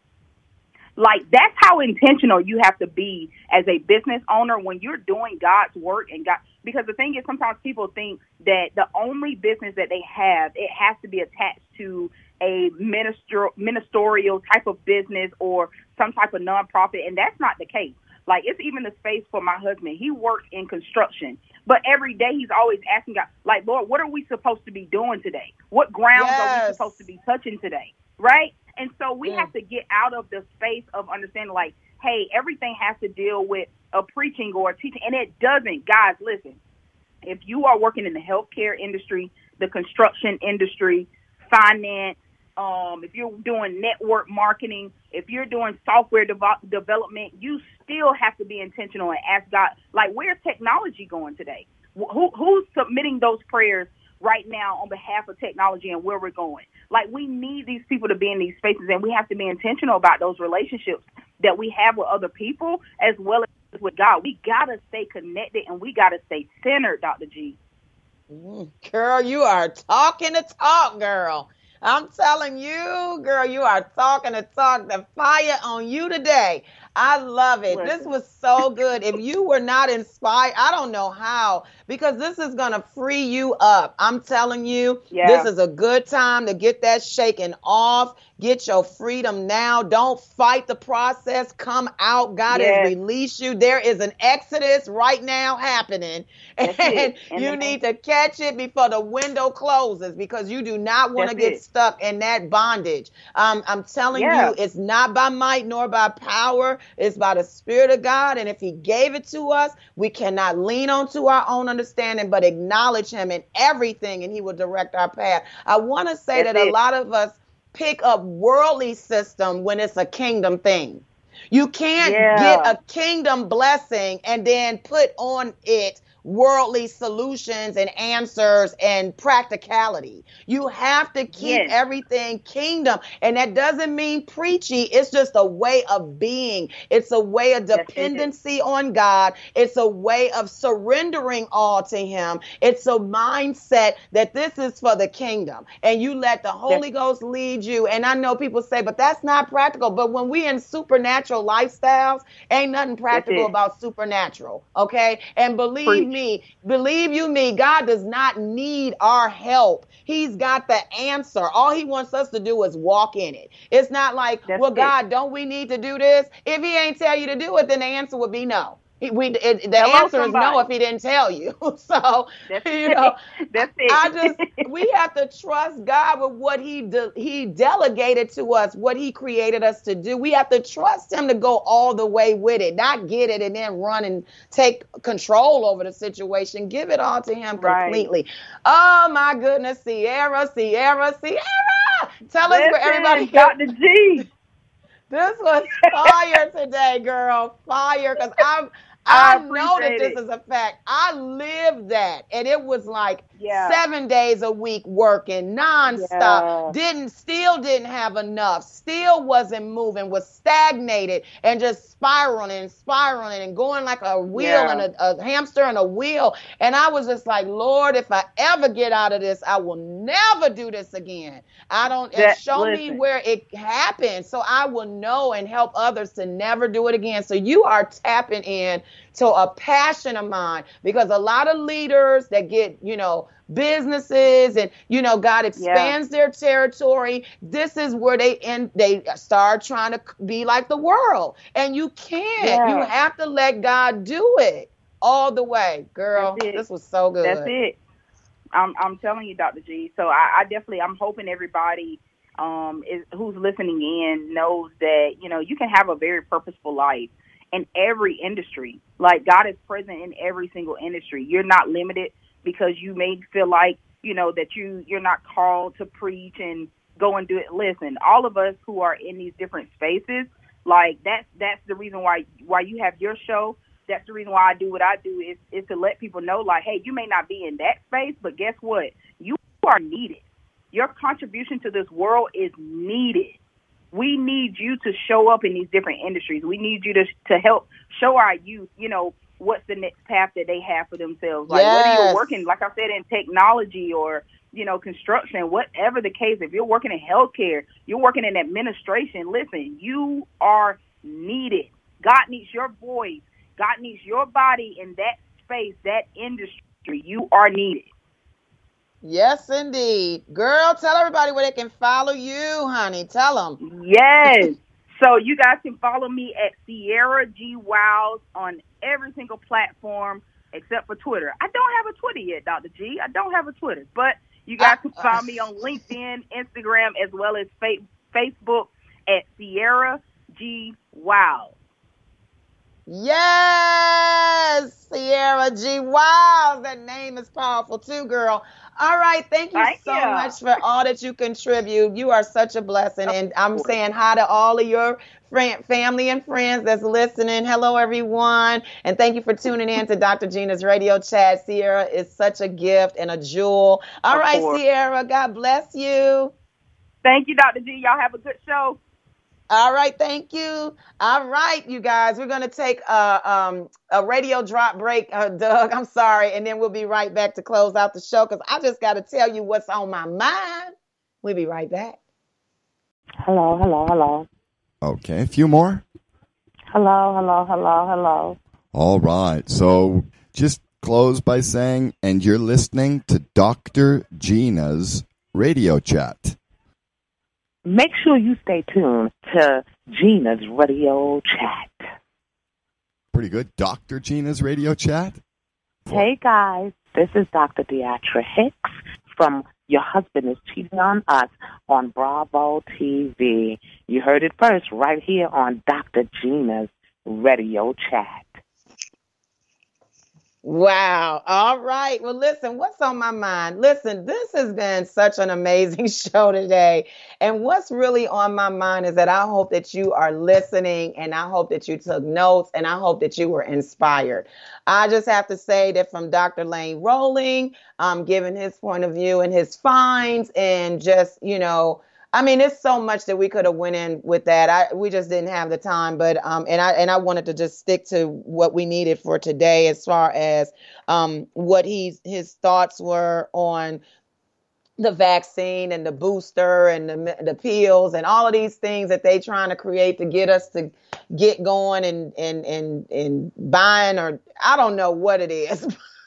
Like, that's how intentional you have to be as a business owner when you're doing God's work. And God, because the thing is, sometimes people think that the only business that they have, it has to be attached to a minister, ministerial type of business or some type of nonprofit. And that's not the case. Like, it's even the space for my husband. He works in construction, but every day he's always asking God, like, Lord, what are we supposed to be doing today? What grounds are we Yes. supposed to be touching today? Right? And so we Mm. have to get out of the space of understanding, like, hey, everything has to deal with a preaching or a teaching. And it doesn't. Guys, listen, if you are working in the healthcare industry, the construction industry, finance, um, if you're doing network marketing, if you're doing software dev- development, you still have to be intentional and ask God, like, where's technology going today? Who, who's submitting those prayers right now on behalf of technology and where we're going? Like, we need these people to be in these spaces, and we have to be intentional about those relationships that we have with other people as well as with God. We got to stay connected, and we got to stay centered, Doctor G. Mm, girl, you are talking the talk, girl. I'm telling you, girl, you are talking the talk. The fire on you today. I love it. Listen. This was so good. If you were not inspired, I don't know how, because this is going to free you up. I'm telling you, Yeah. this is a good time to get that shaken off. Get your freedom now. Don't fight the process. Come out. God Yes. has released you. There is an exodus right now happening. That's And it. And you the- need to catch it before the window closes, because you do not want to That's get it. stuck in that bondage. Um, I'm telling Yeah. you, it's not by might nor by power. It's by the Spirit of God. And if he gave it to us, we cannot lean onto our own understanding, but acknowledge him in everything, and he will direct our path. I want to say That's that a it. lot of us pick up worldly system when it's a kingdom thing. You can't Yeah. get a kingdom blessing and then put on it worldly solutions and answers and practicality. You have to keep Yes. everything kingdom. And that doesn't mean preachy. It's just a way of being. It's a way of That's it. dependency on God. It's a way of surrendering all to him. It's a mindset that this is for the kingdom. And you let the Holy Ghost lead you. And I know people say, but that's not practical. But when we in supernatural lifestyles, ain't nothing practical it. about supernatural. Okay? And believe Preach. me, me, believe you me, God does not need our help. He's got the answer. All he wants us to do is walk in it. It's not like, That's well, it. God, don't we need to do this? If he ain't tell you to do it, then the answer would be no. He, we, it, the Hello, answer somebody. is no if he didn't tell you. So, That's you know, That's it. I just, we have to trust God with what he de- he delegated to us, what he created us to do. We have to trust him to go all the way with it, not get it and then run and take control over the situation. Give it all to him Right. completely. Oh my goodness, Sierra, Sierra, Sierra. Tell us where everybody Doctor G. This was fire today, girl. Fire. Because I I I know that appreciate this it. is a fact. I lived that. And it was like Yeah. seven days a week working nonstop. Yeah. Didn't still didn't have enough. Still wasn't moving, was stagnated and just spiraling and spiraling and going like a wheel Yeah. and a, a hamster and a wheel. And I was just like, Lord, if I ever get out of this, I will never do this again. I don't and That- show listen. me where it happened so I will know and help others to never do it again. So you are tapping in to a passion of mine, because a lot of leaders that get, you know, businesses and, you know, God expands their territory. This is where they end, they start trying to be like the world. And you can't. Yeah. You have to let God do it all the way. Girl, That's it. this was so good. That's it. I'm I'm telling you, Doctor G. So I, I definitely I'm hoping everybody um is who's listening in knows that, you know, you can have a very purposeful life in every industry. Like, God is present in every single industry. You're not limited because you may feel like, you know, that you you're not called to preach and go and do it. Listen, all of us who are in these different spaces, like that's that's the reason why why you have your show. That's the reason why I do what I do is, is to let people know, like, hey, you may not be in that space, but guess what? You are needed. Your contribution to this world is needed. We need you to show up in these different industries. We need you to to help show our youth, you know, what's the next path that they have for themselves. Like, whether Yes. you're working, like I said, in technology or, you know, construction, whatever the case, if you're working in healthcare, you're working in administration, listen, you are needed. God needs your voice. God needs your body in that space, that industry. You are needed. Yes, indeed. Girl, tell everybody where they can follow you, honey. Tell them. Yes. So you guys can follow me at Sierra G. Wiles on every single platform except for Twitter. I don't have a Twitter yet, Doctor G. I don't have a Twitter. But you guys can find me on LinkedIn, Instagram, as well as fa- Facebook at Sierra G. Wiles. Yes, Sierra G. Wow, that name is powerful too, girl. All right, thank you Thank so you. much for all that you contribute. You are such a blessing, and I'm saying hi to all of your friend, family and friends that's listening. Hello, everyone, and thank you for tuning in to Doctor Gina's Radio Chat. Sierra is such a gift and a jewel. All Of right, course. Sierra, God bless you. Thank you, Doctor G. Y'all have a good show. All right, thank you. All right, you guys, we're going to take a, um, a radio drop break, uh, Doug. I'm sorry. And then we'll be right back to close out the show because I just got to tell you what's on my mind. We'll be right back. Hello, hello, hello. Okay, a few more. Hello, hello, hello, hello. All right. So just close by saying, and you're listening to Doctor Gina's Radio Chat. Make sure you stay tuned to Gina's Radio Chat. Pretty good. Doctor Gina's Radio Chat. Hey, guys. This is Doctor Deatra Hicks from Your Husband is Cheating on Us on Bravo T V. You heard it first right here on Doctor Gina's Radio Chat. Wow. All right. Well, listen, what's on my mind? Listen, this has been such an amazing show today. And what's really on my mind is that I hope that you are listening and I hope that you took notes and I hope that you were inspired. I just have to say that from Doctor Lane Rowling, um, giving his point of view and his finds and just, you know, I mean, it's so much that we could have went in with that. I we just didn't have the time, but um, and I and I wanted to just stick to what we needed for today, as far as um, what he's his thoughts were on the vaccine and the booster and the the pills and all of these things that they trying to create to get us to get going and and and and buying, or I don't know what it is.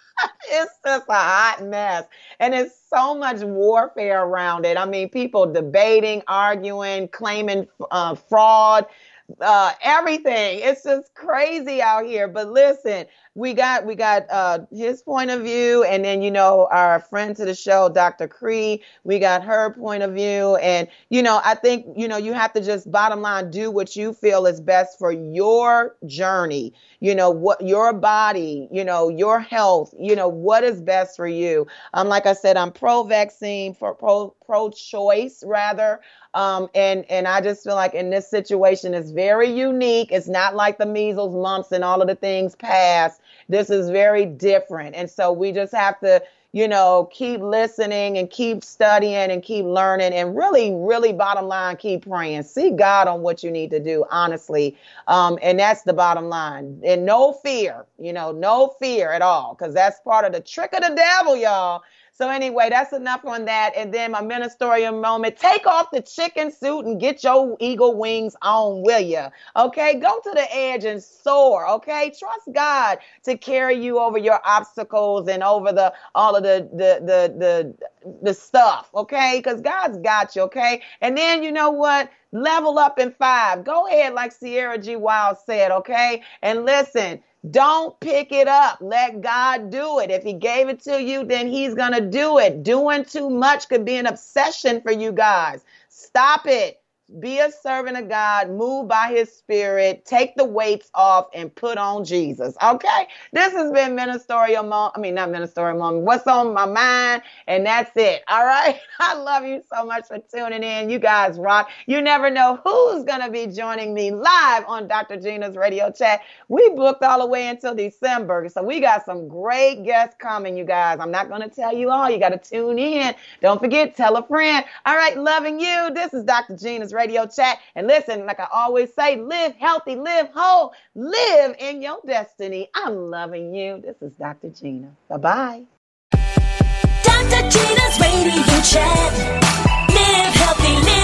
It's just a hot mess. And it's so much warfare around it. I mean, people debating, arguing, claiming uh, fraud, uh, everything. It's just crazy out here. But listen, we got we got uh, his point of view, and then, you know, our friend to the show, Doctor Cree, we got her point of view. And, you know, I think, you know, you have to just bottom line do what you feel is best for your journey, you know, what your body, you know, your health, you know, what is best for you. Um, like I said, I'm pro-vaccine, for pro pro-choice rather. Um, and, and I just feel like in this situation, it's very unique. It's not like the measles, mumps, and all of the things past. This is very different. And so we just have to, you know, keep listening and keep studying and keep learning and really, really bottom line, keep praying. See God on what you need to do, honestly. Um, and that's the bottom line. And no fear, you know, no fear at all, because that's part of the trick of the devil, y'all. So anyway, that's enough on that. And then my ministerial moment, take off the chicken suit and get your eagle wings on, will ya? Okay, go to the edge and soar, okay? Trust God to carry you over your obstacles and over the all of the the the the, the stuff, okay? Because God's got you, okay? And then you know what? Level up in five. Go ahead, like Sierra G. Wild said, okay? And listen, don't pick it up. Let God do it. If he gave it to you, then he's going to do it. Doing too much could be an obsession for you guys. Stop it. Be a servant of God. Move by his spirit. Take the weights off and put on Jesus. Okay? This has been ministerial moment. I mean, not ministerial moment. What's on my mind? And that's it. All right? I love you so much for tuning in. You guys rock. You never know who's going to be joining me live on Doctor Gina's Radio Chat. We booked all the way until December. So we got some great guests coming, you guys. I'm not going to tell you all. You got to tune in. Don't forget, tell a friend. All right? Loving you. This is Doctor Gina's Radio Chat. And listen, like I always say, live healthy, live whole, live in your destiny. I'm loving you. This is Doctor Gina. Bye-bye. Doctor Gina's Radio Chat. Live healthy, live